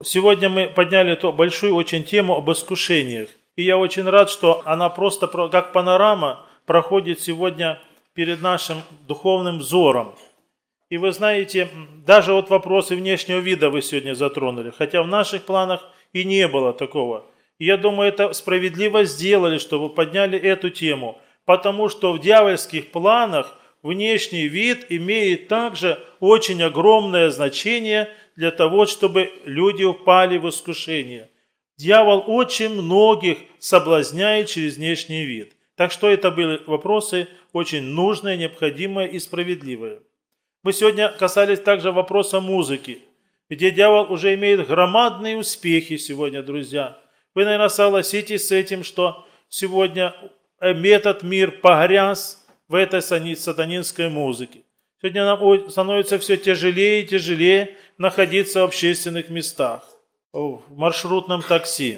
Сегодня мы подняли эту большую очень тему об искушениях. И я очень рад, что она просто как панорама проходит сегодня перед нашим духовным взором. И вы знаете, даже вот вопросы внешнего вида вы сегодня затронули, хотя в наших планах и не было такого. И я думаю, это справедливо сделали, что вы подняли эту тему, потому что в дьявольских планах внешний вид имеет также очень огромное значение для того, чтобы люди упали в искушение. Дьявол очень многих соблазняет через внешний вид. Так что это были вопросы очень нужные, необходимые и справедливые. Мы сегодня касались также вопроса музыки, где дьявол уже имеет громадные успехи сегодня, друзья. Вы, наверное, согласитесь с этим, что сегодня этот мир погряз в этой сатанинской музыке. Сегодня нам становится все тяжелее и тяжелее находиться в общественных местах, в маршрутном такси,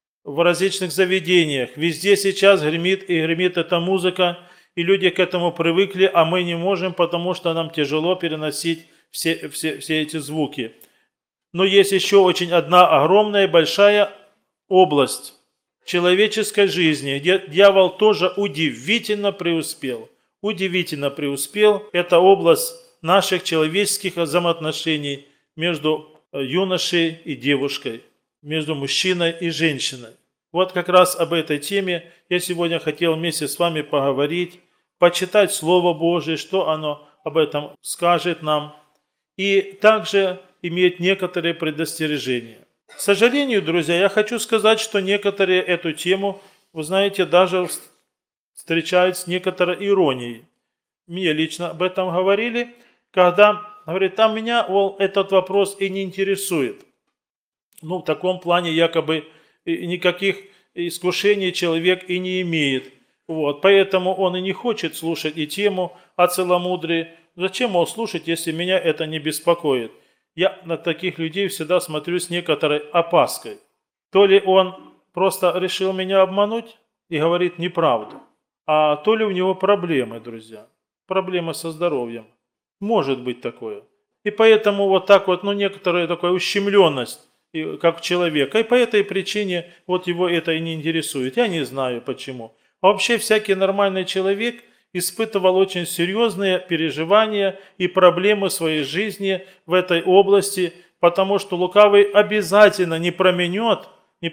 в различных заведениях. Везде сейчас гремит и гремит эта музыка, и люди к этому привыкли, а мы не можем, потому что нам тяжело переносить все эти звуки. Но есть еще очень одна огромная большая область человеческой жизни, где дьявол тоже удивительно преуспел. Удивительно преуспел. Это область наших человеческих взаимоотношений между юношей и девушкой, между мужчиной и женщиной. Вот как раз об этой теме я сегодня хотел вместе с вами поговорить, почитать Слово Божие, что оно об этом скажет нам, и также иметь некоторые предостережения. К сожалению, друзья, я хочу сказать, что некоторые эту тему, вы знаете, даже встречают с некоторой иронией. Мне лично об этом говорили, когда, говорит, там меня этот вопрос и не интересует. Ну, в таком плане якобы никаких искушений человек и не имеет. Вот, поэтому он и не хочет слушать и тему о целомудрии. Зачем его слушать, если меня это не беспокоит? Я на таких людей всегда смотрю с некоторой опаской. То ли он просто решил меня обмануть и говорит неправду, а то ли у него проблемы, друзья. Проблемы со здоровьем. Может быть такое. И поэтому вот так вот, некоторая такая ущемленность, как человека. И по этой причине вот его это и не интересует. Я не знаю почему. А вообще всякий нормальный человек испытывал очень серьезные переживания и проблемы в своей жизни в этой области, потому что лукавый обязательно не променет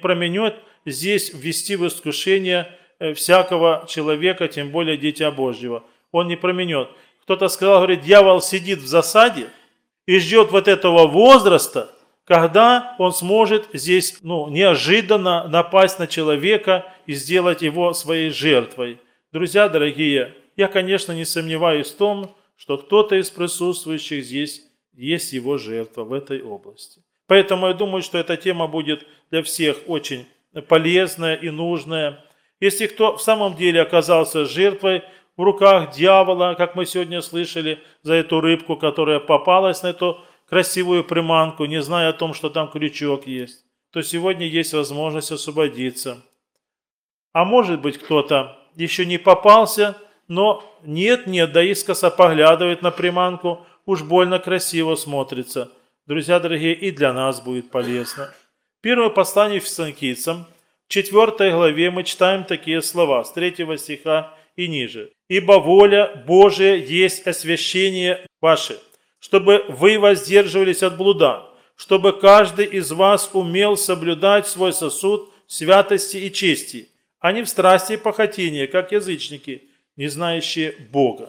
здесь ввести в искушение всякого человека, тем более Дитя Божьего. Он не променет. Кто-то сказал, говорит, дьявол сидит в засаде и ждет вот этого возраста, когда он сможет здесь неожиданно напасть на человека и сделать его своей жертвой. Друзья дорогие, я, конечно, не сомневаюсь в том, что кто-то из присутствующих здесь есть его жертва в этой области. Поэтому я думаю, что эта тема будет для всех очень полезная и нужная. Если кто в самом деле оказался жертвой в руках дьявола, как мы сегодня слышали, за эту рыбку, которая попалась на эту красивую приманку, не зная о том, что там крючок есть, то сегодня есть возможность освободиться. А может быть, кто-то еще не попался, но нет-нет, да искоса поглядывает на приманку, уж больно красиво смотрится. Друзья дорогие, и для нас будет полезно. Первое послание Фессалоникийцам, в 4 главе мы читаем такие слова, с 3 стиха и ниже. «Ибо воля Божия есть освящение ваше, чтобы вы воздерживались от блуда, чтобы каждый из вас умел соблюдать свой сосуд святости и чести, а не в страсти и похотении, как язычники, не знающие Бога».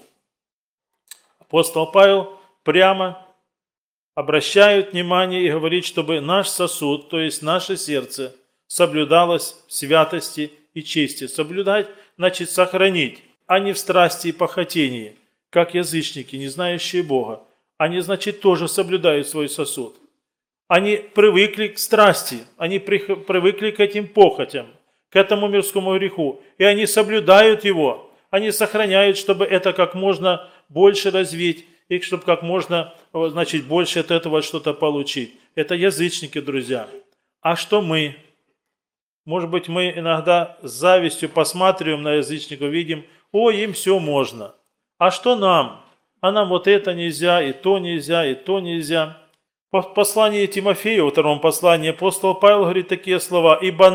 Апостол Павел прямо обращает внимание и говорит, чтобы наш сосуд, то есть наше сердце, соблюдалось в святости и чести. Соблюдать значит сохранить, а не в страсти и похотении, как язычники, не знающие Бога. Они, значит, тоже соблюдают свой сосуд. Они привыкли к страсти, они привыкли к этим похотям, к этому мирскому греху, и они соблюдают его. Они сохраняют, чтобы это как можно больше развить, и чтобы как можно, значит, больше от этого что-то получить. Это язычники, друзья. А что мы? Может быть, мы иногда с завистью посматриваем на язычников, видим, им все можно. А что нам? А нам вот это нельзя, и то нельзя, и то нельзя. В послании Тимофею, во втором послании, апостол Павел говорит такие слова: «Ибо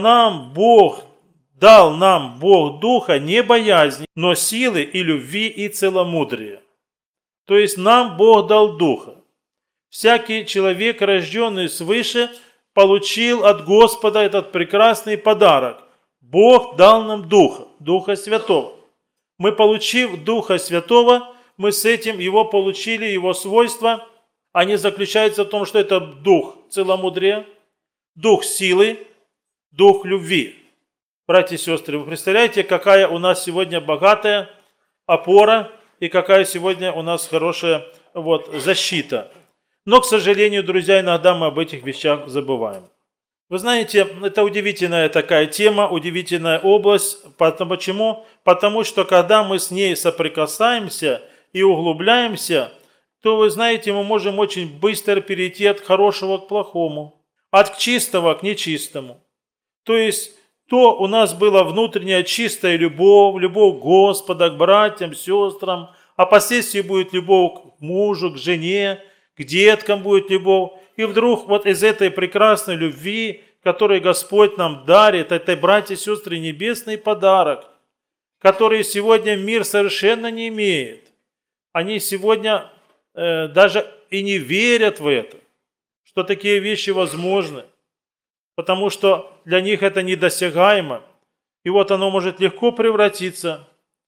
дал нам Бог духа не боязни, но силы и любви и целомудрия». То есть нам Бог дал духа. Всякий человек, рожденный свыше, получил от Господа этот прекрасный подарок. Бог дал нам духа, Духа Святого. Мы, получив Духа Святого, мы с этим его получили, его свойства. Они заключаются в том, что это дух целомудрия, дух силы, дух любви. Братья и сестры, вы представляете, какая у нас сегодня богатая опора и какая сегодня у нас хорошая защита. Но, к сожалению, друзья, иногда мы об этих вещах забываем. Вы знаете, это удивительная такая тема, удивительная область. Почему? Потому что когда мы с ней соприкасаемся и углубляемся, то, вы знаете, мы можем очень быстро перейти от хорошего к плохому, от чистого к нечистому. То есть, то у нас была внутренняя чистая любовь Господа к братьям, сестрам, а впоследствии будет любовь к мужу, к жене, к деткам будет любовь. И вдруг вот из этой прекрасной любви, которую Господь нам дарит, это, братья и сестры, небесный подарок, который сегодня мир совершенно не имеет. Они сегодня даже и не верят в это, что такие вещи возможны, потому что для них это недосягаемо. И вот оно может легко превратиться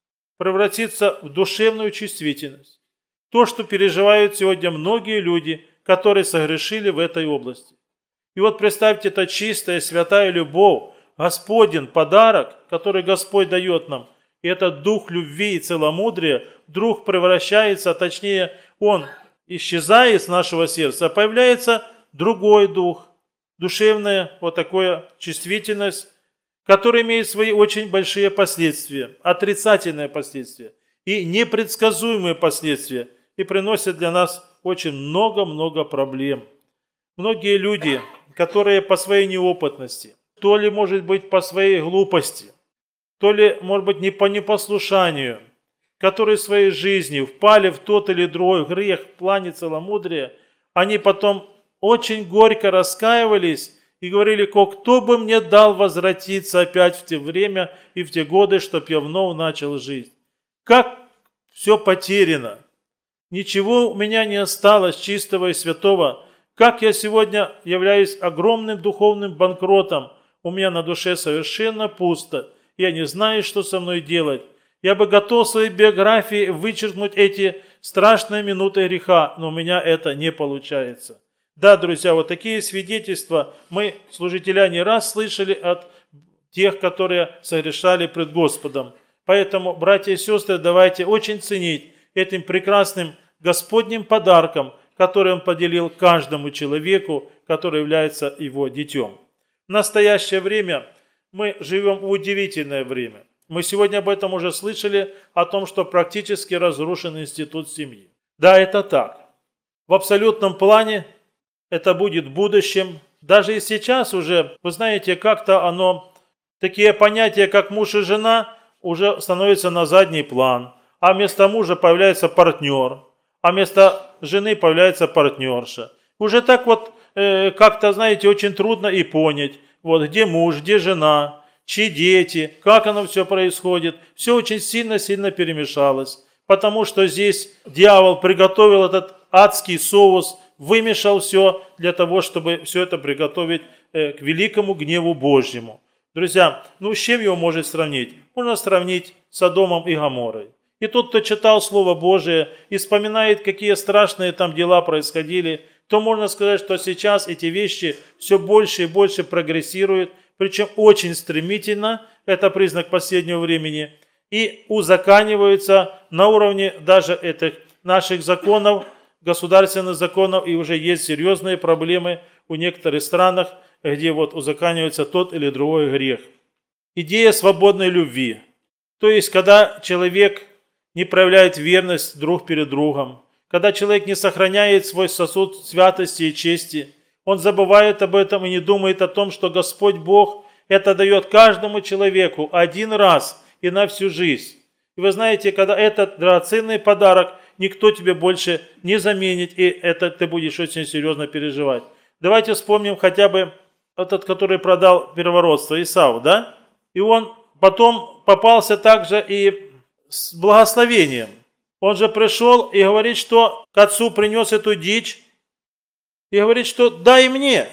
в душевную чувствительность. То, что переживают сегодня многие люди, которые согрешили в этой области. И вот представьте, это чистая, святая любовь, Господень подарок, который Господь дает нам. И этот дух любви и целомудрия вдруг превращается, точнее, он исчезает из нашего сердца, а появляется другой дух, душевная такая чувствительность, которая имеет свои очень большие последствия, отрицательные последствия и непредсказуемые последствия, и приносит для нас очень много-много проблем. Многие люди, которые по своей неопытности, то ли, может быть, по своей глупости, то ли, может быть, не по непослушанию, которые в своей жизни впали в тот или другой грех в плане целомудрия, они потом очень горько раскаивались и говорили: кто бы мне дал возвратиться опять в те время и в те годы, чтоб я вновь начал жизнь. Как все потеряно. Ничего у меня не осталось чистого и святого. Как я сегодня являюсь огромным духовным банкротом. У меня на душе совершенно пусто. Я не знаю, что со мной делать. Я бы готов в своей биографии вычеркнуть эти страшные минуты греха, но у меня это не получается. Да, друзья, вот такие свидетельства мы, служителя, не раз слышали от тех, которые согрешали пред Господом. Поэтому, братья и сестры, давайте очень ценить этим прекрасным Господним подарком, который Он поделил каждому человеку, который является Его детем. В настоящее время мы живем в удивительное время. Мы сегодня об этом уже слышали, о том, что практически разрушен институт семьи. Да, это так. В абсолютном плане это будет в будущем. Даже и сейчас уже, вы знаете, как-то такие понятия, как муж и жена, уже становятся на задний план. А вместо мужа появляется партнер, а вместо жены появляется партнерша. Уже так как-то, знаете, очень трудно и понять, где муж, где жена, чьи дети, как оно все происходит. Все очень сильно-сильно перемешалось, потому что здесь дьявол приготовил этот адский соус, вымешал все для того, чтобы все это приготовить к великому гневу Божьему. Друзья, с чем его можно сравнить? Можно сравнить с Содомом и Гоморрой. И тот, кто читал Слово Божие и вспоминает, какие страшные там дела происходили, то можно сказать, что сейчас эти вещи все больше и больше прогрессируют, причем очень стремительно, это признак последнего времени, и узакониваются на уровне даже этих наших законов, государственных законов, и уже есть серьезные проблемы у некоторых странах, где узаконивается тот или другой грех. Идея свободной любви. То есть, когда человек не проявляет верность друг перед другом, когда человек не сохраняет свой сосуд святости и чести, он забывает об этом и не думает о том, что Господь Бог это дает каждому человеку один раз и на всю жизнь. И вы знаете, когда этот драгоценный подарок никто тебе больше не заменит, и это ты будешь очень серьезно переживать. Давайте вспомним хотя бы этот, который продал первородство, Исав, да? И он потом попался также и с благословением. Он же пришел и говорит, что к отцу принес эту дичь, и говорит, что дай мне.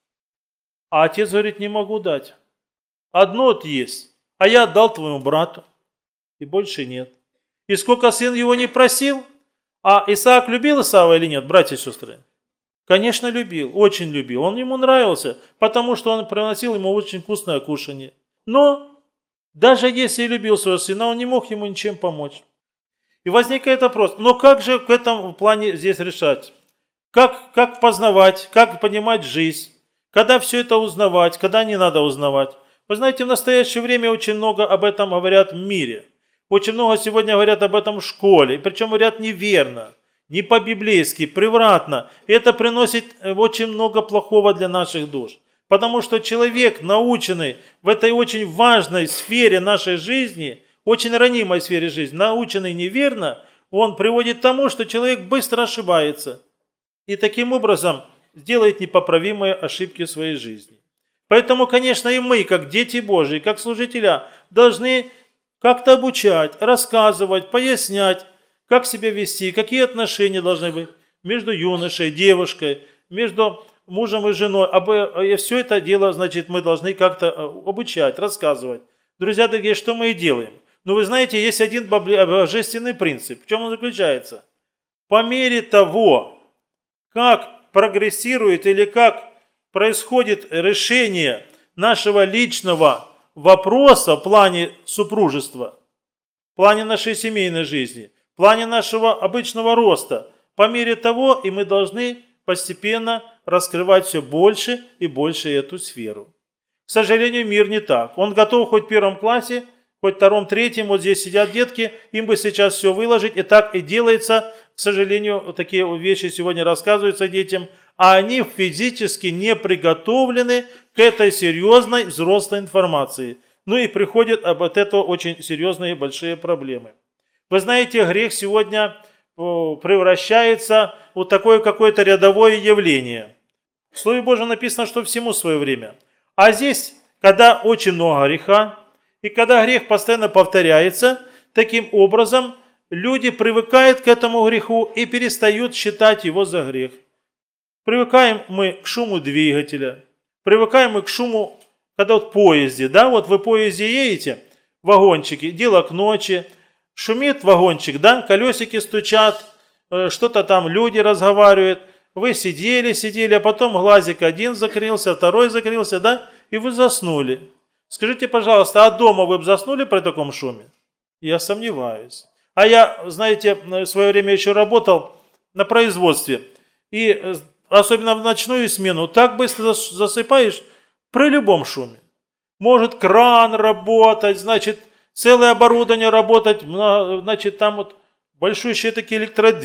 А отец говорит, не могу дать. Одно вот есть, а я отдал твоему брату, и больше нет. И сколько сын его не просил, а Исаак любил Исава или нет, братья и сестры? Конечно, любил, очень любил. Он ему нравился, потому что он приносил ему очень вкусное кушанье. Но даже если и любил своего сына, он не мог ему ничем помочь. И возникает вопрос, но как же в этом плане здесь решать? Как познавать, как понимать жизнь? Когда все это узнавать, когда не надо узнавать? Вы знаете, в настоящее время очень много об этом говорят в мире. Очень много сегодня говорят об этом в школе. Причем говорят неверно, не по-библейски, превратно. И это приносит очень много плохого для наших душ. Потому что человек, наученный в этой очень важной сфере нашей жизни, очень ранимой сфере жизни, наученный неверно, он приводит к тому, что человек быстро ошибается. И таким образом сделает непоправимые ошибки в своей жизни. Поэтому, конечно, и мы, как дети Божьи, как служителя, должны как-то обучать, рассказывать, пояснять, как себя вести, какие отношения должны быть между юношей, девушкой, между мужем и женой. И все это дело, значит, мы должны как-то обучать, рассказывать. Друзья дорогие, что мы и делаем? Ну, вы знаете, есть один божественный принцип. В чем он заключается? По мере того, как прогрессирует или как происходит решение нашего личного вопроса в плане супружества, в плане нашей семейной жизни, в плане нашего обычного роста, по мере того и мы должны постепенно раскрывать все больше и больше эту сферу. К сожалению, мир не так. Он готов хоть в первом классе, хоть в втором, третьем, вот здесь сидят детки, им бы сейчас все выложить, и так и делается. К сожалению, такие вещи сегодня рассказываются детям, а они физически не приготовлены к этой серьезной взрослой информации. Ну и приходят от этого очень серьезные большие проблемы. Вы знаете, грех сегодня превращается в такое какое-то рядовое явление. В Слове Божьем написано, что всему свое время. А здесь, когда очень много греха, и когда грех постоянно повторяется, таким образом люди привыкают к этому греху и перестают считать его за грех. Привыкаем мы к шуму двигателя, привыкаем мы к шуму, когда вот в поезде, да, вот вы в поезде едете, вагончики, дело к ночи, шумит вагончик, да, колесики стучат, что-то там люди разговаривают, вы сидели, а потом глазик один закрылся, второй закрылся, да, и вы заснули. Скажите, пожалуйста, а дома вы бы заснули при таком шуме? Я сомневаюсь. А я, знаете, в свое время еще работал на производстве. И особенно в ночную смену так быстро засыпаешь при любом шуме. Может кран работать, значит, целое оборудование работать, значит, там вот большущие такие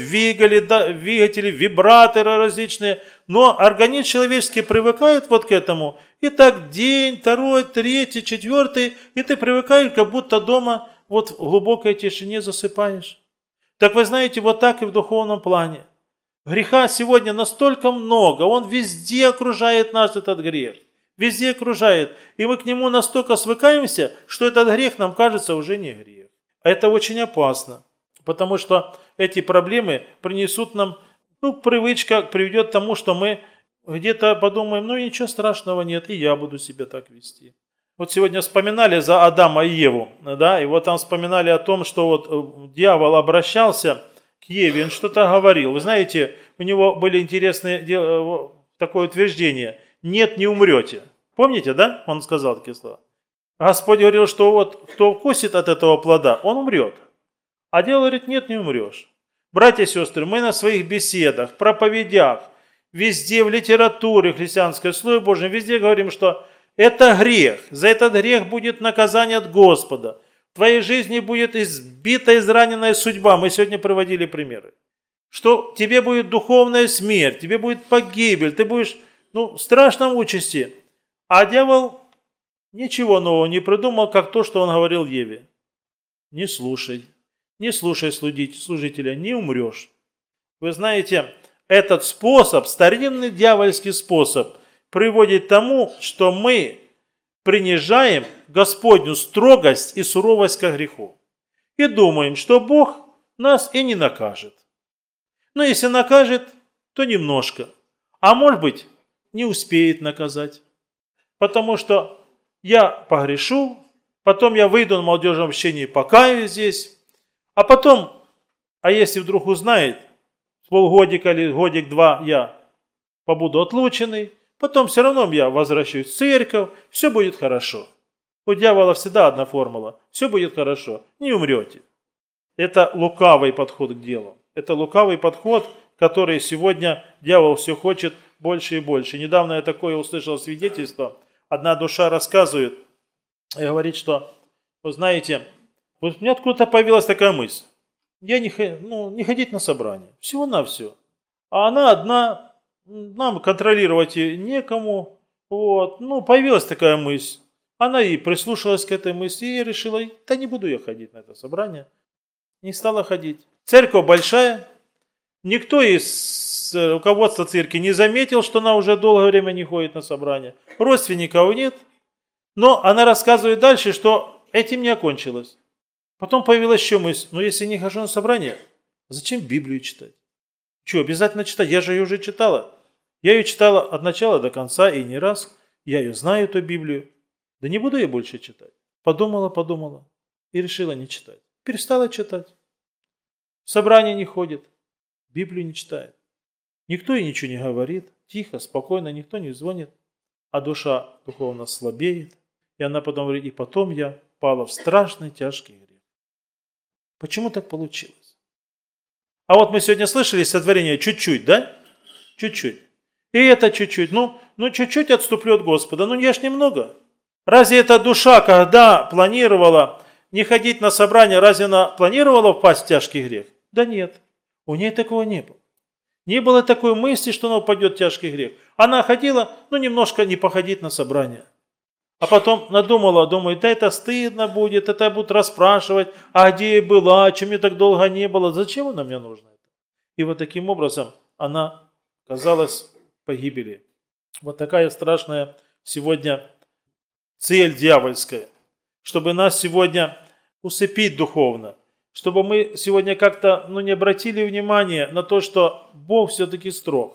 электродвигатели, вибраторы различные. Но организм человеческий привыкает вот к этому. И так день, второй, третий, четвертый, и ты привыкаешь, как будто дома вот в глубокой тишине засыпаешь. Так вы знаете, вот так и в духовном плане. Греха сегодня настолько много, он везде окружает нас, этот грех. Везде окружает. И мы к нему настолько свыкаемся, что этот грех нам кажется уже не грех. А это очень опасно, потому что эти проблемы принесут нам, привычка приведет к тому, что мы где-то подумаем, ничего страшного нет, и я буду себя так вести. Вот сегодня вспоминали за Адама и Еву, да, и вот там вспоминали о том, что вот дьявол обращался к Еве, он что-то говорил. Вы знаете, у него были интересные такое утверждение: нет, не умрете. Помните, да? Он сказал такие слова. Господь говорил, что вот кто вкусит от этого плода, он умрет. А дьявол говорит, нет, не умрешь. Братья и сестры, мы на своих беседах, проповедях, везде в литературе христианской, в Слове Божьем, везде говорим, что это грех. За этот грех будет наказание от Господа. В твоей жизни будет избита, израненная судьба. Мы сегодня приводили примеры. Что тебе будет духовная смерть, тебе будет погибель, ты будешь в страшном участи. А дьявол ничего нового не придумал, как то, что он говорил Еве. Не слушай, не слушай служителя, не умрешь. Вы знаете, этот способ, старинный дьявольский способ, приводит к тому, что мы принижаем Господню строгость и суровость ко греху. И думаем, что Бог нас и не накажет. Но если накажет, то немножко. А может быть, не успеет наказать. Потому что я погрешу, потом я выйду на молодежном общении, покаюсь здесь, а потом, а если вдруг узнает, полгодика или годик-два я побуду отлученный, потом все равно я возвращаюсь в церковь, все будет хорошо. У дьявола всегда одна формула, все будет хорошо, не умрете. Это лукавый подход к делу. Это лукавый подход, который сегодня дьявол все хочет больше и больше. Недавно я такое услышал свидетельство. Одна душа рассказывает и говорит, что, вы знаете, вот у меня откуда-то появилась такая мысль. Я не ходить на собрание, всего-навсего. А она одна, нам контролировать ее некому. Вот. Появилась такая мысль. Она и прислушалась к этой мысли и решила, да не буду я ходить на это собрание. Не стала ходить. Церковь большая. Никто из руководства церкви не заметил, что она уже долгое время не ходит на собрание. Родственников нет. Но она рассказывает дальше, что этим не окончилось. Потом появилась еще мысль, если не хожу на собрание, зачем Библию читать? Что, обязательно читать? Я же ее уже читала. Я ее читала от начала до конца и не раз. Я ее знаю, эту Библию. Да не буду я больше читать. Подумала и решила не читать. Перестала читать. В собрание не ходит. Библию не читает. Никто ей ничего не говорит. Тихо, спокойно, никто не звонит. А душа духовно слабеет. И она потом говорит, и потом я пала в страшный тяжкий грех. Почему так получилось? А вот мы сегодня слышали сотворение чуть-чуть, да? Чуть-чуть. И это чуть-чуть. Чуть-чуть отступлю от Господа. Я ж немного. Разве эта душа, когда планировала не ходить на собрание, разве она планировала впасть в тяжкий грех? Да нет. У нее такого не было. Не было такой мысли, что она упадет в тяжкий грех. Она ходила, немножко не походить на собрание. А потом думает, да это стыдно будет, это будут расспрашивать, а где я была, чем мне так долго не было, зачем она мне нужна? И вот таким образом она оказалась в погибели. Вот такая страшная сегодня цель дьявольская, чтобы нас сегодня усыпить духовно, чтобы мы сегодня как-то не обратили внимания на то, что Бог все-таки строг,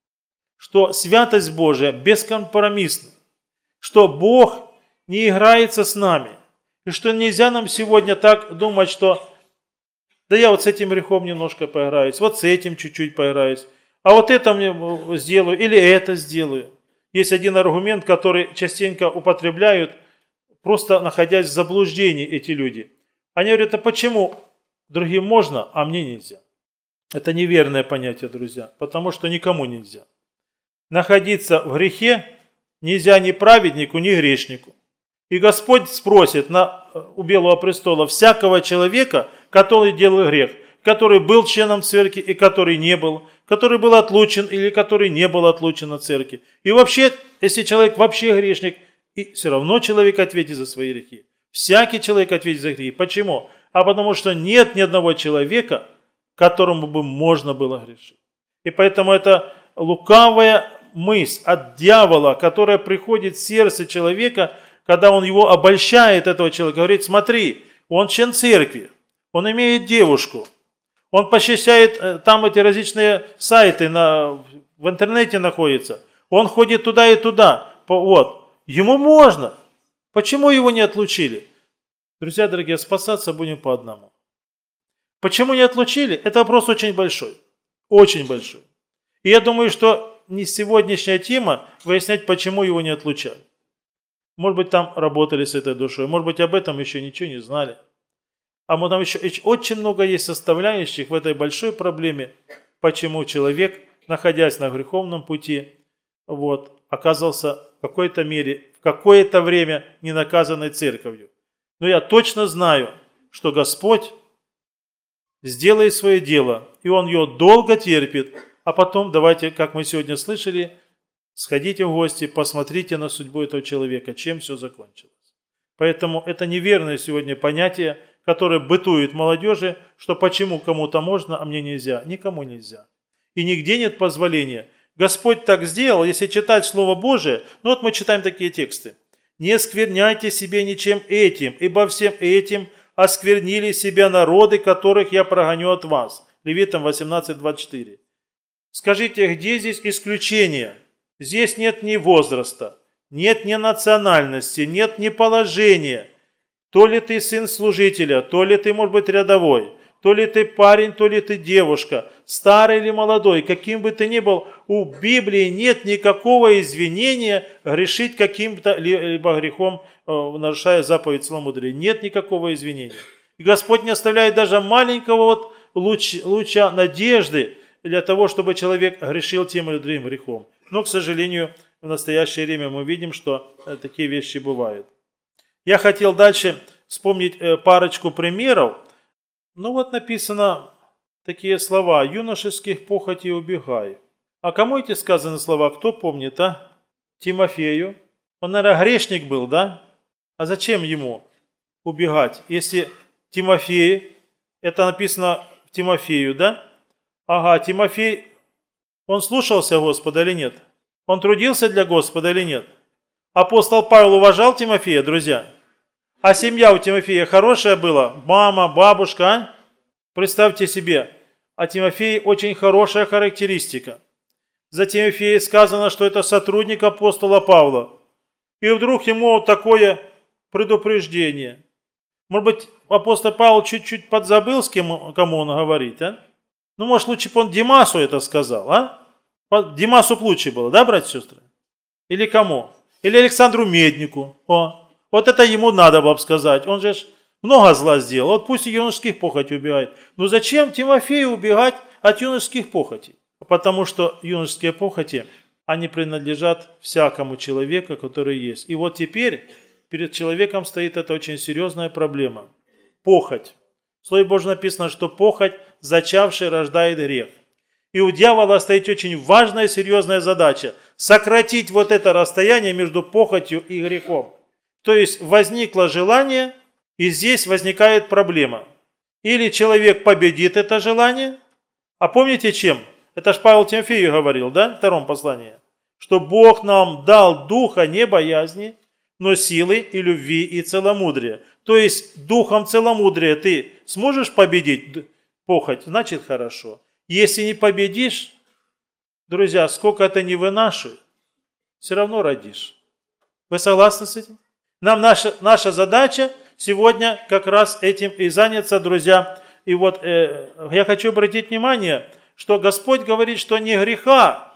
что святость Божия бескомпромиссна, что Бог не играется с нами. И что нельзя нам сегодня так думать, что да я вот с этим грехом немножко поиграюсь, вот с этим чуть-чуть поиграюсь, а вот это мне сделаю или это сделаю. Есть один аргумент, который частенько употребляют, просто находясь в заблуждении эти люди. Они говорят, а почему другим можно, а мне нельзя? Это неверное понятие, друзья, потому что никому нельзя. Находиться в грехе нельзя ни праведнику, ни грешнику. И Господь спросит у Белого престола всякого человека, который делал грех, который был членом церкви и который не был, который был отлучен или который не был отлучен от церкви. И вообще, если человек вообще грешник, и все равно человек ответит за свои грехи. Всякий человек ответит за грехи. Почему? А потому что нет ни одного человека, которому бы можно было грешить. И поэтому это лукавая мысль от дьявола, которая приходит в сердце человека, когда он его обольщает, этого человека, говорит, смотри, он член церкви, он имеет девушку, он посещает там эти различные сайты, в интернете находится, он ходит туда и туда, вот, ему можно. Почему его не отлучили? Друзья дорогие, спасаться будем по одному. Почему не отлучили? Это вопрос очень большой, очень большой. И я думаю, что не сегодняшняя тема выяснять, почему его не отлучали. Может быть, там работали с этой душой, может быть, об этом еще ничего не знали. А там еще очень много есть составляющих в этой большой проблеме, почему человек, находясь на греховном пути, оказался в какой-то мере, в какое-то время не наказанной церковью. Но я точно знаю, что Господь сделает свое дело, и Он ее долго терпит, а потом давайте, как мы сегодня слышали, сходите в гости, посмотрите на судьбу этого человека, чем все закончилось. Поэтому это неверное сегодня понятие, который бытует в молодежи, что почему кому-то можно, а мне нельзя. Никому нельзя. И нигде нет позволения. Господь так сделал, если читать Слово Божие, ну вот мы читаем такие тексты. «Не скверняйте себе ничем этим, ибо всем этим осквернили себя народы, которых я прогоню от вас». Левитам 18:24. Скажите, где здесь исключение? Здесь нет ни возраста, нет ни национальности, нет ни положения. То ли ты сын служителя, то ли ты, может быть, рядовой, то ли ты парень, то ли ты девушка, старый или молодой, каким бы ты ни был, у Библии нет никакого извинения грешить каким-то либо грехом, нарушая заповедь целомудрия. Нет никакого извинения. И Господь не оставляет даже маленького луча надежды для того, чтобы человек грешил тем или другим грехом. Но, к сожалению, в настоящее время мы видим, что такие вещи бывают. Я хотел дальше вспомнить парочку примеров. Ну вот написано такие слова: «Юношеских похотей убегай». А кому эти сказаны слова? Кто помнит, а? Тимофею. Он, наверное, грешник был, да? А зачем ему убегать? Если Тимофей, это написано в Тимофею, да? Ага, Тимофей, он слушался Господа или нет? Он трудился для Господа или нет? Апостол Павел уважал Тимофея, друзья? А семья у Тимофея хорошая была? Мама, бабушка, а? Представьте себе, а Тимофей очень хорошая характеристика. За Тимофея сказано, что это сотрудник апостола Павла. И вдруг ему такое предупреждение. Может быть, апостол Павел чуть-чуть подзабыл, кому он говорит, а? Ну, может, лучше бы он Димасу это сказал, а? Димасу бы лучше было, да, братья и сестры? Или кому? Или Александру Меднику. Вот это ему надо было бы сказать. Он же много зла сделал. Вот пусть и юношеских похотей убегает. Но зачем Тимофею убегать от юношеских похотей? Потому что юношеские похоти, они принадлежат всякому человеку, который есть. И вот теперь перед человеком стоит эта очень серьезная проблема. Похоть. В Слове Божьем написано, что похоть, зачавший, рождает грех. И у дьявола стоит очень важная и серьезная задача – сократить вот это расстояние между похотью и грехом. То есть возникло желание, и здесь возникает проблема. Или человек победит это желание, а помните чем? Это ж Павел Тимофею говорил, да, в втором послании, что Бог нам дал духа не боязни, но силы и любви и целомудрия. То есть духом целомудрия ты сможешь победить похоть, значит хорошо. Если не победишь, друзья, сколько ты не вынашивай, все равно родишь. Вы согласны с этим? Нам наша задача сегодня как раз этим и заняться, друзья. И вот я хочу обратить внимание, что Господь говорит, что не греха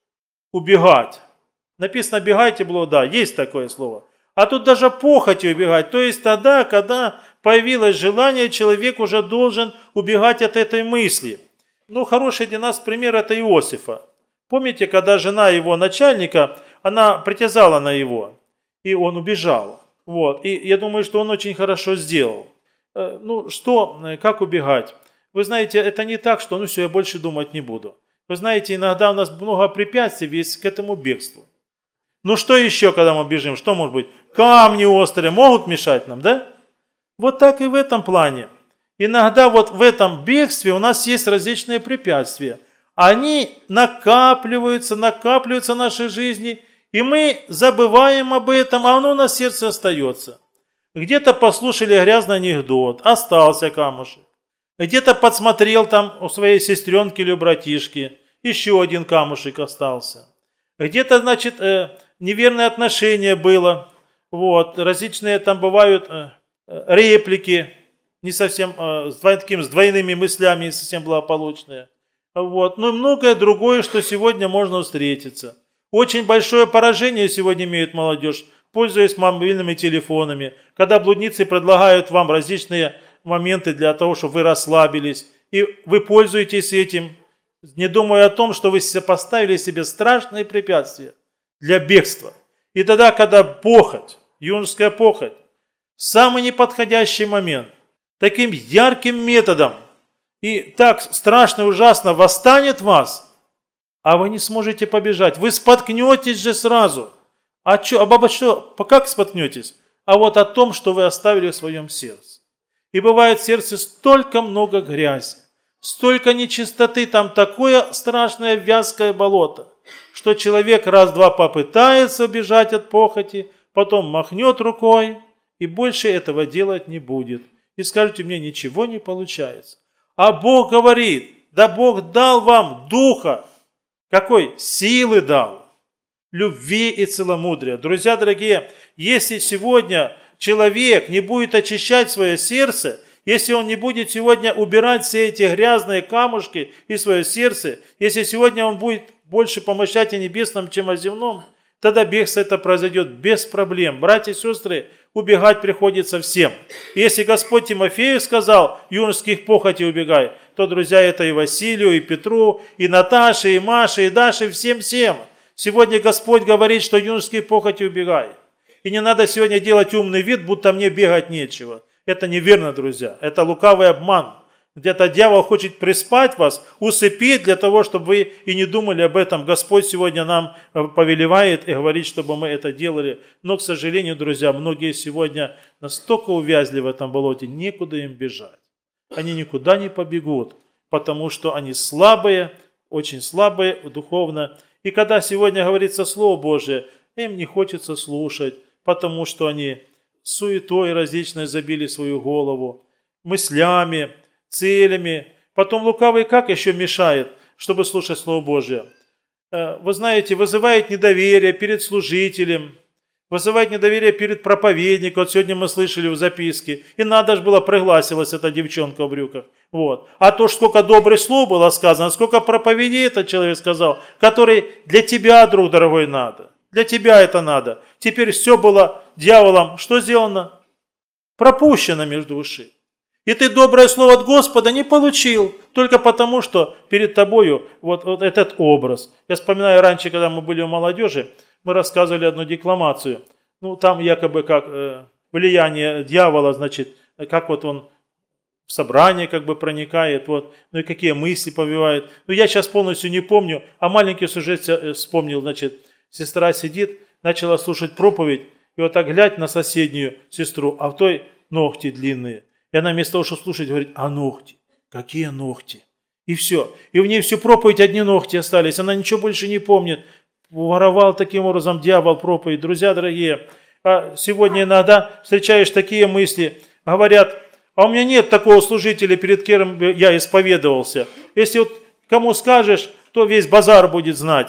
убегать. Написано «бегайте было», да, есть такое слово. А тут даже похоти убегать. То есть тогда, когда появилось желание, человек уже должен убегать от этой мысли. Ну, хороший для нас пример – это Иосифа. Помните, когда жена его начальника, она притязала на его, и он убежал. Вот. И я думаю, что он очень хорошо сделал. Ну, как убегать? Вы знаете, это не так, что все, я больше думать не буду. Вы знаете, иногда у нас много препятствий есть к этому бегству. Ну, что еще, когда мы бежим? Что может быть? Камни острые могут мешать нам, да? Вот так и в этом плане. Иногда вот в этом бегстве у нас есть различные препятствия. Они накапливаются в нашей жизни, и мы забываем об этом, а оно на сердце остается. Где-то послушали грязный анекдот, остался камушек. Где-то подсмотрел там у своей сестренки или братишки, еще один камушек остался. Где-то, значит, неверное отношение было, вот, различные там бывают реплики, не совсем с двойными мыслями, не совсем благополучные. Вот. Ну и многое другое, что сегодня можно встретиться. Очень большое поражение сегодня имеет молодежь, пользуясь мобильными телефонами, когда блудницы предлагают вам различные моменты для того, чтобы вы расслабились, и вы пользуетесь этим, не думая о том, что вы поставили себе страшные препятствия для бегства. И тогда, когда похоть, юношеская похоть, самый неподходящий момент, таким ярким методом и так страшно и ужасно восстанет вас, а вы не сможете побежать. Вы споткнетесь же сразу. Как споткнетесь? А вот о том, что вы оставили в своем сердце. И бывает в сердце столько много грязи, столько нечистоты, там такое страшное вязкое болото, что человек раз-два попытается убежать от похоти, потом махнет рукой и больше этого делать не будет. И скажет: у меня ничего не получается. А Бог говорит: да Бог дал вам духа. Какой? Силы дал, любви и целомудрия. Друзья дорогие, если сегодня человек не будет очищать свое сердце, если он не будет сегодня убирать все эти грязные камушки из своего сердца, если сегодня он будет больше помышлять о небесном, чем о земном, тогда бегство это произойдет без проблем. Братья и сестры, убегать приходится всем. Если Господь Тимофею сказал: юношеских похотей убегай, то, друзья, это и Василию, и Петру, и Наташе, и Маше, и Даше, всем-всем. Сегодня Господь говорит, что юношеские похоти убегай. И не надо сегодня делать умный вид, будто мне бегать нечего. Это неверно, друзья. Это лукавый обман. Где-то дьявол хочет приспать вас, усыпить для того, чтобы вы и не думали об этом. Господь сегодня нам повелевает и говорит, чтобы мы это делали. Но, к сожалению, друзья, многие сегодня настолько увязли в этом болоте, некуда им бежать. Они никуда не побегут, потому что они слабые, очень слабые духовно. И когда сегодня говорится Слово Божие, им не хочется слушать, потому что они суетой различной забили свою голову, мыслями, целями. Потом лукавый как еще мешает, чтобы слушать Слово Божие? Вы знаете, вызывает недоверие перед служителем, вызывает недоверие перед проповедником. Вот сегодня мы слышали в записке. И надо же было, пригласилась эта девчонка в брюках. Вот. А то, сколько добрых слов было сказано, сколько проповедей этот человек сказал, который для тебя, друг дорогой, надо. Для тебя это надо. Теперь все было дьяволом. Что сделано? Пропущено между ушей. И ты доброе слово от Господа не получил, только потому, что перед тобою вот этот образ. Я вспоминаю раньше, когда мы были у молодежи, мы рассказывали одну декламацию. Ну, там якобы как влияние дьявола, значит, как вот он в собрание как бы проникает, вот, ну и какие мысли повивает. Ну, я сейчас полностью не помню, а маленький сюжет вспомнил, значит, сестра сидит, начала слушать проповедь, и вот так глядь на соседнюю сестру, а в той ногти длинные. И она вместо того, чтобы слушать, говорит: а ногти? Какие ногти? И все. И в ней всю проповедь одни ногти остались. Она ничего больше не помнит. Воровал таким образом дьявол проповедь. Друзья дорогие, сегодня иногда встречаешь такие мысли. Говорят: а у меня нет такого служителя, перед кем я исповедовался. Если вот кому скажешь, то весь базар будет знать.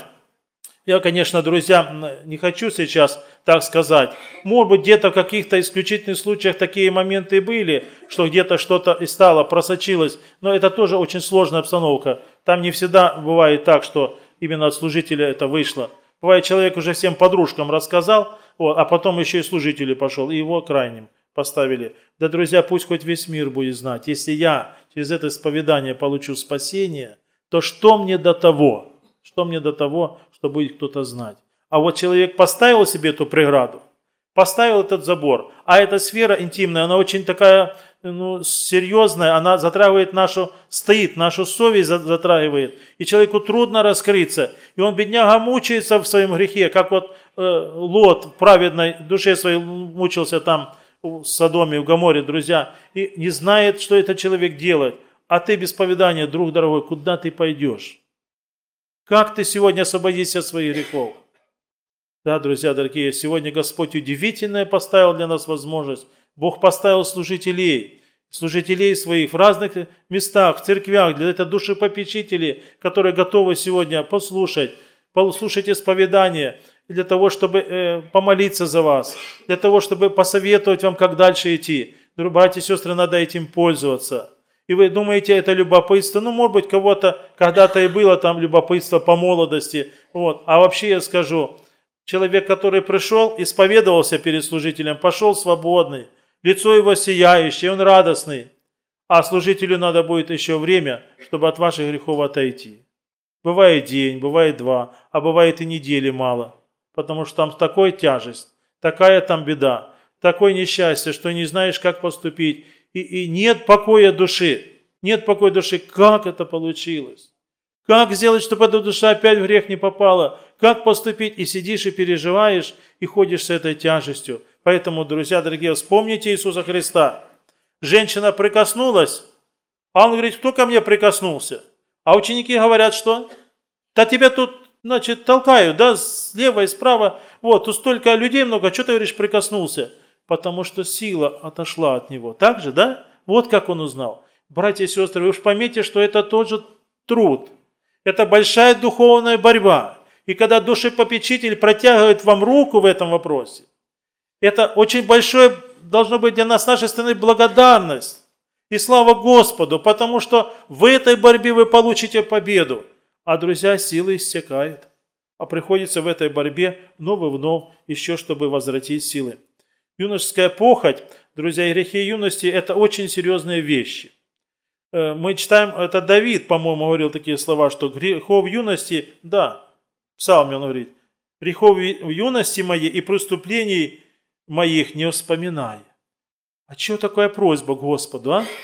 Я, конечно, друзья, не хочу сейчас так сказать. Может быть, где-то в каких-то исключительных случаях такие моменты и были, что где-то что-то и стало, просочилось. Но это тоже очень сложная обстановка. Там не всегда бывает так, что именно от служителя это вышло. Бывает, человек уже всем подружкам рассказал, а потом еще и служителю пошел, и его крайним поставили. Да, друзья, пусть хоть весь мир будет знать. Если я через это исповедание получу спасение, то что мне до того? Что мне до того, что будет кто-то знать? А вот человек поставил себе эту преграду, поставил этот забор, а эта сфера интимная, она очень такая серьезная, она затрагивает стоит, нашу совесть затрагивает, и человеку трудно раскрыться, и он, бедняга, мучается в своем грехе, как вот Лот в праведной душе своей мучился там в Содоме, в Гоморе, друзья, и не знает, что этот человек делает. А ты без исповедания, друг дорогой, куда ты пойдешь? Как ты сегодня освободишься от своих грехов? Да, друзья дорогие, сегодня Господь удивительное поставил для нас возможность. Бог поставил служителей своих в разных местах, в церквях, для этого душепопечители, которые готовы сегодня послушать исповедание, для того, чтобы помолиться за вас, для того, чтобы посоветовать вам, как дальше идти. Братья и сестры, надо этим пользоваться. И вы думаете, это любопытство? Ну, может быть, кого-то когда-то и было там любопытство по молодости. Вот. А вообще я скажу, человек, который пришел, исповедовался перед служителем, пошел свободный, лицо его сияющее, он радостный. А служителю надо будет еще время, чтобы от ваших грехов отойти. Бывает день, бывает два, а бывает и недели мало. Потому что там такая тяжесть, такая там беда, такое несчастье, что не знаешь, как поступить. И нет покоя души. Нет покоя души. Как это получилось? Как сделать, чтобы эта душа опять в грех не попала? Как поступить? И сидишь и переживаешь, и ходишь с этой тяжестью. Поэтому, друзья дорогие, вспомните Иисуса Христа. Женщина прикоснулась, а он говорит, кто ко мне прикоснулся? А ученики говорят, что? Да тебя тут, значит, толкают, да, слева и справа. Вот, тут столько людей много, что ты говоришь, прикоснулся? Потому что сила отошла от него. Так же, да? Вот как он узнал. Братья и сестры, вы уж поймите, что это тот же труд. Это большая духовная борьба. И когда душепопечитель протягивает вам руку в этом вопросе, это очень большое должно быть для нас, с нашей стороны, благодарность. И слава Господу, потому что в этой борьбе вы получите победу. А, друзья, силы иссякают. А приходится в этой борьбе вновь и вновь еще, чтобы возвратить силы. Юношеская похоть, друзья, и грехи юности – это очень серьезные вещи. Мы читаем, это Давид, по-моему, говорил такие слова, что грехов юности, да, в Псалме он говорит, грехов юности моей и преступлений моих не вспоминай. А чего такая просьба Господу, а?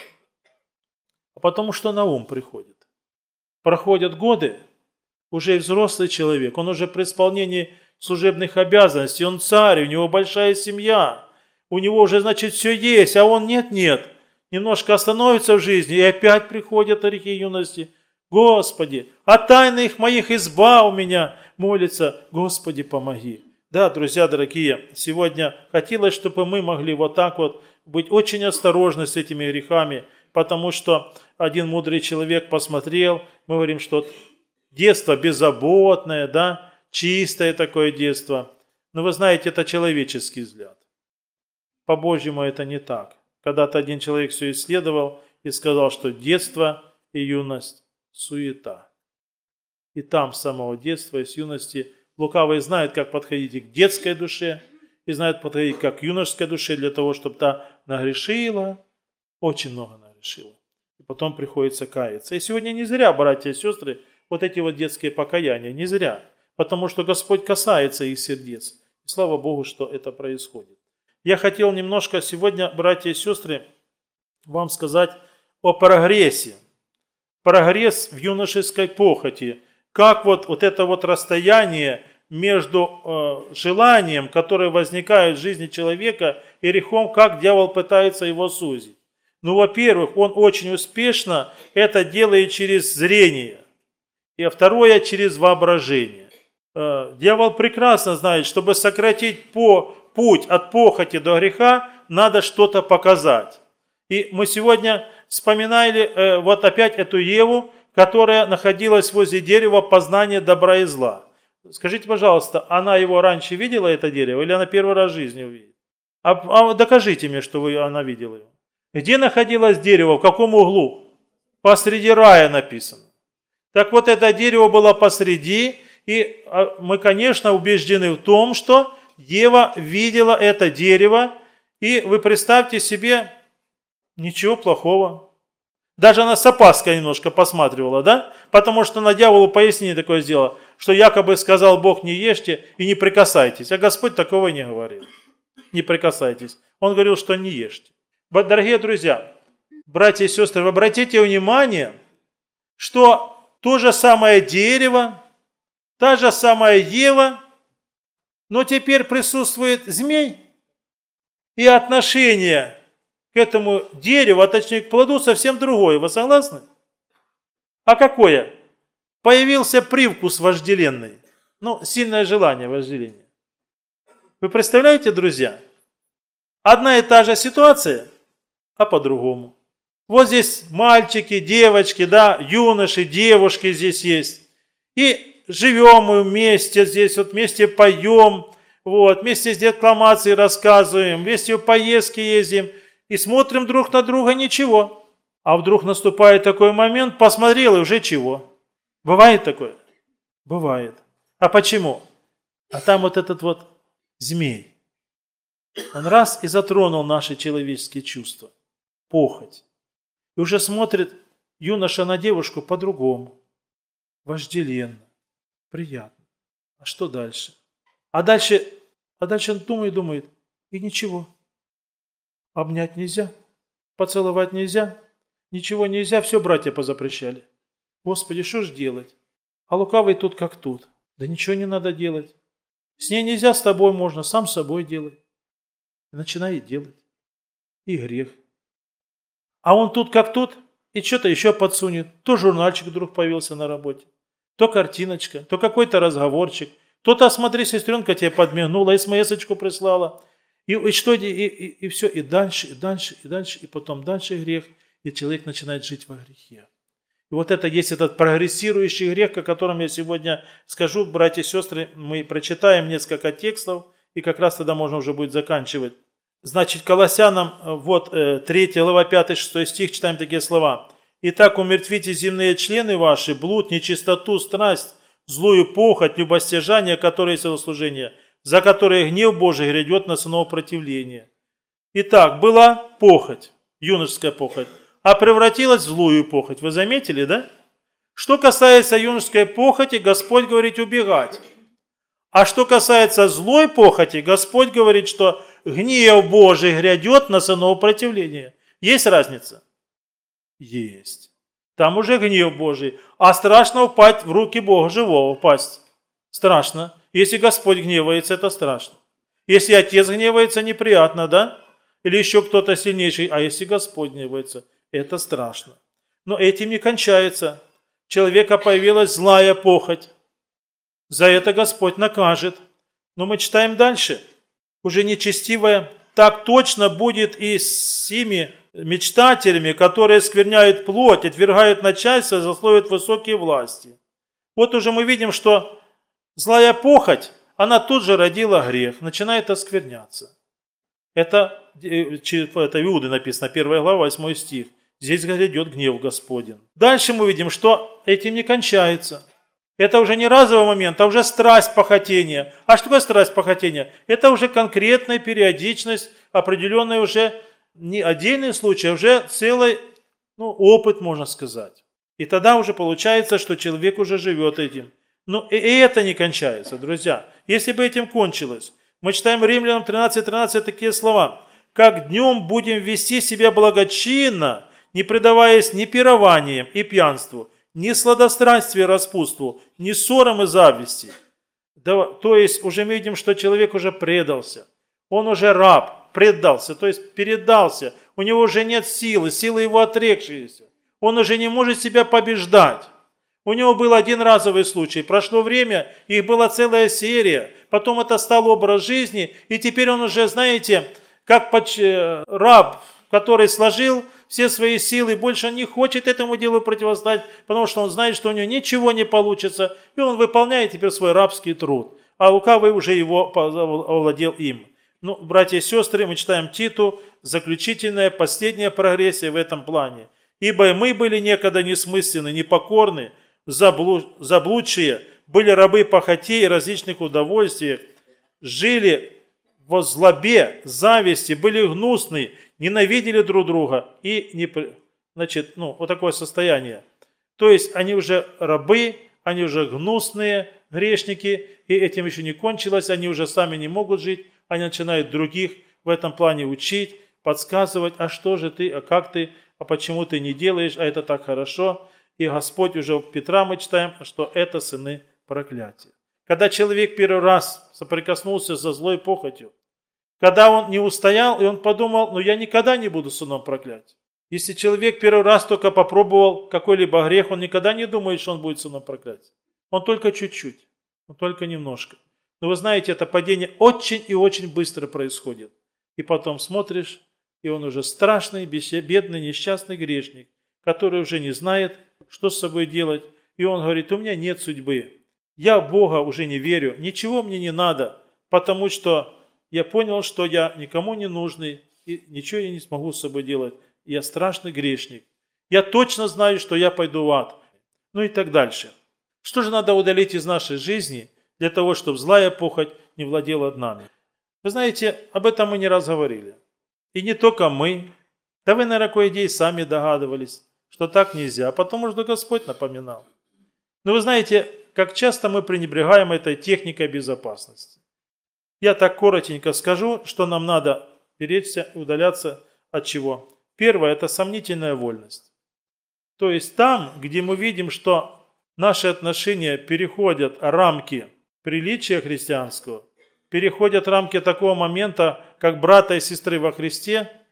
Потому что на ум приходит. Проходят годы, уже взрослый человек, он уже при исполнении служебных обязанностей, он царь, у него большая семья, у него уже, значит, все есть, а он нет. Немножко остановится в жизни, и опять приходят грехи юности. Господи, от тайных моих избав меня, молится, Господи, помоги. Да, друзья дорогие, сегодня хотелось, чтобы мы могли вот так вот быть очень осторожны с этими грехами, потому что один мудрый человек посмотрел, мы говорим, что детство беззаботное, да, чистое такое детство. Но вы знаете, это человеческий взгляд. По-божьему это не так. Когда-то один человек все исследовал и сказал, что детство и юность – суета. И там с самого детства и с юности лукавые знают, как подходить и к детской душе, и знают подходить как к юношеской душе, для того, чтобы та нагрешила, очень много нагрешила. И потом приходится каяться. И сегодня не зря, братья и сестры, вот эти вот детские покаяния, не зря. Потому что Господь касается их сердец. И слава Богу, что это происходит. Я хотел немножко сегодня, братья и сестры, вам сказать о прогрессе. Прогресс в юношеской похоти. Как вот это вот расстояние между желанием, которое возникает в жизни человека, и грехом, как дьявол пытается его сузить. Ну, во-первых, он очень успешно это делает через зрение. И второе, через воображение. Дьявол прекрасно знает, чтобы сократить путь от похоти до греха, надо что-то показать. И мы сегодня вспоминали вот опять эту Еву, которая находилась возле дерева познания добра и зла. Скажите, пожалуйста, она его раньше видела, это дерево, или она первый раз в жизни увидела? Докажите мне, что она видела его. Где находилось дерево, в каком углу? Посреди рая написано. Так вот, это дерево было посреди, и мы, конечно, убеждены в том, что Ева видела это дерево, и вы представьте себе, ничего плохого. Даже она с опаской немножко посматривала, да? Потому что на дьяволу пояснение такое сделала, что якобы сказал Бог, не ешьте и не прикасайтесь. А Господь такого не говорил. Не прикасайтесь. Он говорил, что не ешьте. Дорогие друзья, братья и сестры, вы обратите внимание, что то же самое дерево, та же самая Ева, но теперь присутствует змей, и отношение к этому дереву, а точнее к плоду, совсем другое. Вы согласны? А какое? Появился привкус вожделенный. Ну, сильное желание вожделения. Вы представляете, друзья? Одна и та же ситуация, а по-другому. Вот здесь мальчики, девочки, да, юноши, девушки здесь есть. И живем мы вместе здесь, вот вместе поем, вот, вместе здесь декламации рассказываем, вместе в поездки ездим. И смотрим друг на друга, ничего. А вдруг наступает такой момент, посмотрел и уже чего. Бывает такое? Бывает. А почему? А там вот этот вот змей. Он раз и затронул наши человеческие чувства. Похоть. И уже смотрит юноша на девушку по-другому. Вожделенно. Приятно. А что дальше? А дальше он думает, и ничего. Обнять нельзя, поцеловать нельзя, ничего нельзя, все братья позапрещали. Господи, что ж делать? А лукавый тут как тут. Да ничего не надо делать. С ней нельзя, с тобой можно, сам с собой делай. И начинает делать. И грех. А он тут как тут, и что-то еще подсунет. То журнальчик вдруг появился на работе, то картиночка, то какой-то разговорчик. То-то, смотри, сестренка тебе подмигнула, смс-очку прислала. И что, и все, и дальше, и дальше, и дальше, и потом дальше грех, и человек начинает жить во грехе. И вот это есть этот прогрессирующий грех, о котором я сегодня скажу, братья и сестры, мы прочитаем несколько текстов, и как раз тогда можно уже будет заканчивать. Значит, Колоссянам, вот 3 глава, 5-6 стих, читаем такие слова. «Итак, умертвите земные члены ваши, блуд, нечистоту, страсть, злую похоть, любостяжание, которые есть служение, за которые гнев Божий грядет на сынов противления». Итак, была похоть, юношеская похоть, а превратилась в злую похоть. Вы заметили, да? Что касается юношеской похоти, Господь говорит убегать. А что касается злой похоти, Господь говорит, что гнев Божий грядет на сынов противления. Есть разница? Есть. Там уже гнев Божий. А страшно упасть в руки Бога живого, упасть. Страшно. Если Господь гневается, это страшно. Если Отец гневается, неприятно, да? Или еще кто-то сильнейший. А если Господь гневается, это страшно. Но этим не кончается. У человека появилась злая похоть. За это Господь накажет. Но мы читаем дальше. Уже нечестивая так точно будет и с теми мечтателями, которые скверняют плоть, отвергают начальство, засловят высокие власти. Вот уже мы видим, что злая похоть, она тут же родила грех, начинает оскверняться. Это Иуды написано, 1 глава, 8 стих. Здесь грядет гнев Господень. Дальше мы видим, что этим не кончается. Это уже не разовый момент, а уже страсть похотения. А что такое страсть похотения? Это уже конкретная периодичность, определенная уже не отдельный случай, а уже целый опыт, можно сказать. И тогда уже получается, что человек уже живет этим. Но и это не кончается, друзья. Если бы этим кончилось, мы читаем Римлянам 13:13 такие слова. «Как днем будем вести себя благочинно, не предаваясь ни пированиям и пьянству, ни сладострастию и распутству, ни ссорам и зависти». То есть уже мы видим, что человек уже предался. Он уже раб, предался, то есть передался. У него уже нет силы, силы его отрекшиеся. Он уже не может себя побеждать. У него был один разовый случай. Прошло время, их была целая серия. Потом это стал образ жизни. И теперь он уже, знаете, как раб, который сложил все свои силы, больше не хочет этому делу противостоять, потому что он знает, что у него ничего не получится. И он выполняет теперь свой рабский труд. А лукавый уже его овладел им. Братья и сестры, мы читаем Титу, заключительная, последняя прогрессия в этом плане. «Ибо мы были некогда несмысленны, непокорны, заблудшие, были рабы похотей и различных удовольствий, жили во злобе, зависти, были гнусны, ненавидели друг друга». Вот такое состояние. То есть они уже рабы, они уже гнусные грешники, и этим еще не кончилось, они уже сами не могут жить, они начинают других в этом плане учить, подсказывать, а что же ты, а как ты, а почему ты не делаешь, а это так хорошо. И Господь уже у Петра мы читаем, что это сыны проклятия. Когда человек первый раз соприкоснулся со злой похотью, когда он не устоял, и он подумал, я никогда не буду сыном проклятия. Если человек первый раз только попробовал какой-либо грех, он никогда не думает, что он будет сыном проклятия. Он только чуть-чуть, он только немножко. Но вы знаете, это падение очень и очень быстро происходит. И потом смотришь, и он уже страшный, бедный, несчастный грешник, который уже не знает, что с собой делать. И он говорит, у меня нет судьбы. Я в Бога уже не верю, ничего мне не надо, потому что я понял, что я никому не нужный, и ничего я не смогу с собой делать. Я страшный грешник. Я точно знаю, что я пойду в ад. И так дальше. Что же надо удалить из нашей жизни для того, чтобы злая похоть не владела нами? Вы знаете, об этом мы не раз говорили. И не только мы. Да вы, наверное, кое-где сами догадывались, что так нельзя, потому что Господь напоминал. Но вы знаете, как часто мы пренебрегаем этой техникой безопасности. Я так коротенько скажу, что нам надо беречься и удаляться от чего. Первое – это сомнительная вольность. То есть там, где мы видим, что наши отношения переходят рамки приличия христианского, переходят рамки такого момента, как брата и сестры во Христе,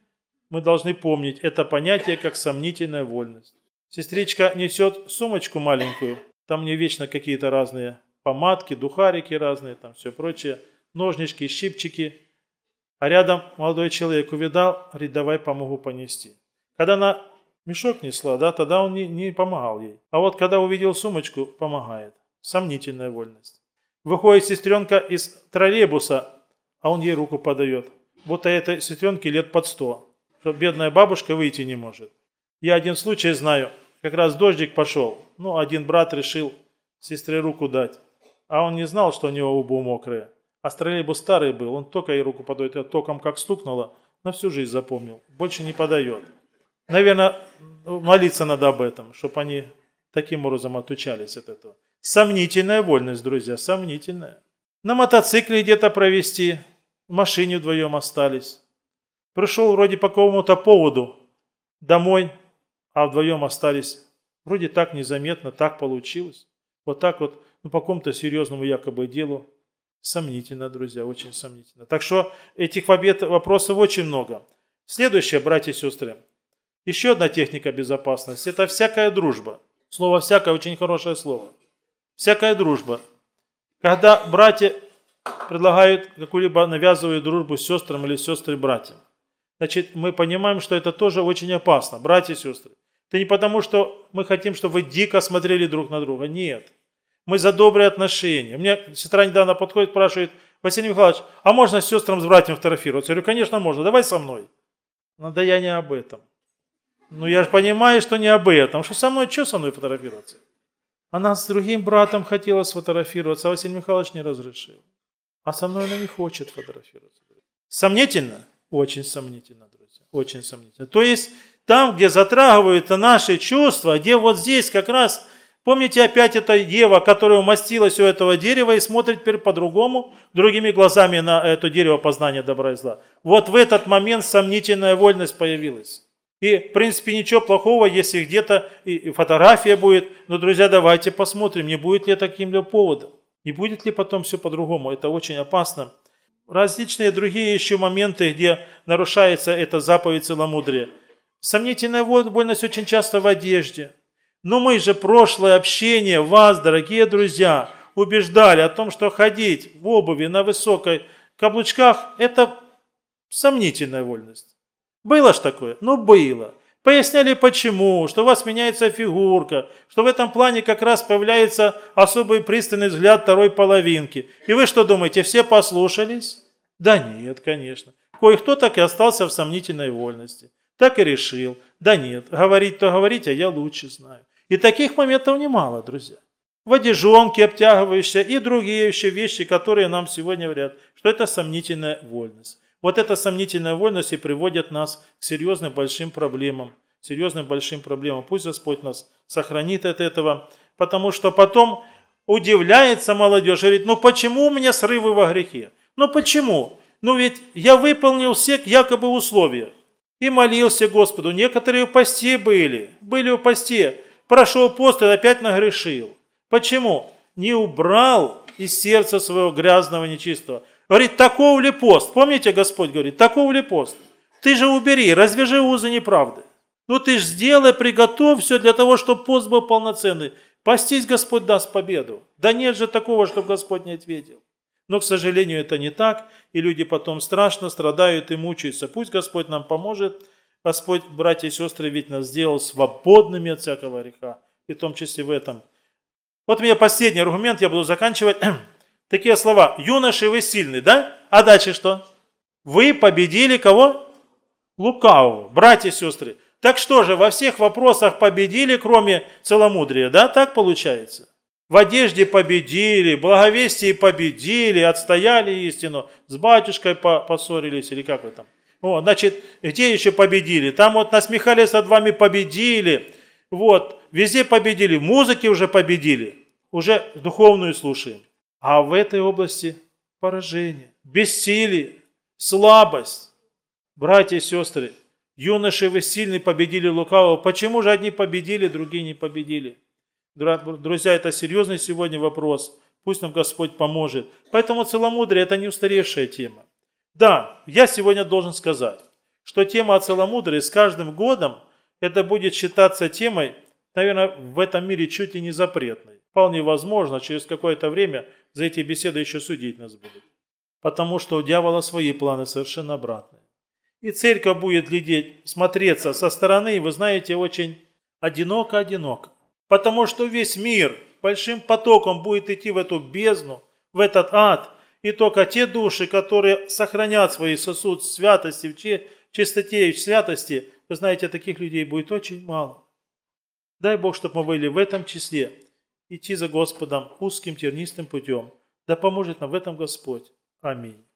мы должны помнить это понятие как сомнительная вольность. Сестричка несет сумочку маленькую, там мне вечно какие-то разные помадки, духарики разные, там все прочее, ножнички, щипчики. А рядом молодой человек увидал, говорит, давай помогу понести. Когда она мешок несла, да, тогда он не помогал ей. А вот когда увидел сумочку, помогает. Сомнительная вольность. Выходит сестренка из троллейбуса, а он ей руку подает. Вот этой сестренке лет под 100, что бедная бабушка выйти не может. Я один случай знаю, как раз дождик пошел, один брат решил сестре руку дать, а он не знал, что у него обувь мокрая. А троллейбус старый был, он только ей руку подает, а током как стукнуло, на всю жизнь запомнил, больше не подает. Наверное, молиться надо об этом, чтобы они таким образом отучались от этого. Сомнительная вольность, друзья, сомнительная. На мотоцикле где-то провести, в машине вдвоем остались. Пришел вроде по какому-то поводу домой, а вдвоем остались. Вроде так незаметно, так получилось. Вот так вот, по какому-то серьезному якобы делу. Сомнительно, друзья, очень сомнительно. Так что этих вопросов очень много. Следующее, братья и сестры. Еще одна техника безопасности – это всякая дружба. Слово «всякое» очень хорошее слово. Всякая дружба. Когда братья предлагают какую-либо навязывают дружбу с сестрам или сестры братьям, значит, мы понимаем, что это тоже очень опасно, братья и сестры. Это не потому, что мы хотим, чтобы вы дико смотрели друг на друга. Нет. Мы за добрые отношения. У меня сестра недавно подходит, спрашивает, Василий Михайлович, а можно с сестрам, с братьям фотографироваться? Я говорю, конечно, можно, давай со мной. Да я не об этом. Я же понимаю, что не об этом. Что со мной фотографироваться? Она с другим братом хотела сфотографироваться, а Василий Михайлович не разрешил. А со мной она не хочет фотографироваться. Сомнительно? Очень сомнительно, друзья. Очень сомнительно. То есть там, где затрагиваются наши чувства, где вот здесь как раз, помните опять эта Ева, которая умостилась у этого дерева и смотрит теперь по-другому, другими глазами на это дерево познания добра и зла. Вот в этот момент сомнительная вольность появилась. И, в принципе, ничего плохого, если где-то и фотография будет. Но, друзья, давайте посмотрим, не будет ли это каким-либо поводом. Не будет ли потом все по-другому. Это очень опасно. Различные другие еще моменты, где нарушается эта заповедь целомудрия. Сомнительная вольность очень часто в одежде. Но мы же прошлое общение вас, дорогие друзья, убеждали о том, что ходить в обуви на высокой каблучках – это сомнительная вольность. Было ж такое? Было. Поясняли почему, что у вас меняется фигурка, что в этом плане как раз появляется особый пристальный взгляд второй половинки. И вы что думаете, все послушались? Да нет, конечно. Кое-кто так и остался в сомнительной вольности. Так и решил. Да нет, говорить-то говорить, а я лучше знаю. И таких моментов немало, друзья. В одежонке обтягивающие и другие еще вещи, которые нам сегодня говорят, что это сомнительная вольность. Вот эта сомнительная вольность и приводит нас к серьезным большим проблемам. Пусть Господь нас сохранит от этого, потому что потом удивляется молодежь, говорит, почему у меня срывы во грехе? Почему? Ведь я выполнил все якобы условия. И молился Господу. Некоторые в посте были в посте. Прошел пост и опять нагрешил. Почему? Не убрал из сердца своего грязного, нечистого. Говорит, таков ли пост? Помните, Господь говорит, таков ли пост? Ты же убери, развяжи узы неправды. Ты же сделай, приготовь все для того, чтобы пост был полноценный. Постись, Господь даст победу. Да нет же такого, чтобы Господь не ответил. Но, к сожалению, это не так, и люди потом страшно страдают и мучаются. Пусть Господь нам поможет. Господь, братья и сестры, ведь нас сделал свободными от всякого греха, и в том числе в этом. Вот у меня последний аргумент, я буду заканчивать. Такие слова. Юноши, вы сильны, да? А дальше что? Вы победили кого? Лукавого. Братья и сестры. Так что же, во всех вопросах победили, кроме целомудрия, да? Так получается. В одежде победили, в благовестии победили, отстояли истину, с батюшкой поссорились, или как вы там? Значит, где еще победили? Там насмехались над вами, победили. Везде победили, в музыке уже победили. Уже духовную слушаем. А в этой области поражение, бессилие, слабость. Братья и сестры, юноши, вы сильны, победили лукавого. Почему же одни победили, другие не победили? Друзья, это серьезный сегодня вопрос. Пусть нам Господь поможет. Поэтому целомудрие – это не устаревшая тема. Да, я сегодня должен сказать, что тема о целомудрии с каждым годом это будет считаться темой, наверное, в этом мире чуть ли не запретной. Вполне возможно, через какое-то время за эти беседы еще судить нас будут. Потому что у дьявола свои планы совершенно обратные. И церковь будет глядеть, смотреться со стороны, и вы знаете, очень одиноко-одиноко. Потому что весь мир большим потоком будет идти в эту бездну, в этот ад. И только те души, которые сохранят свой сосуд в святости, в чистоте и в святости, вы знаете, таких людей будет очень мало. Дай Бог, чтобы мы были в этом числе, идти за Господом узким тернистым путем. Да поможет нам в этом Господь. Аминь.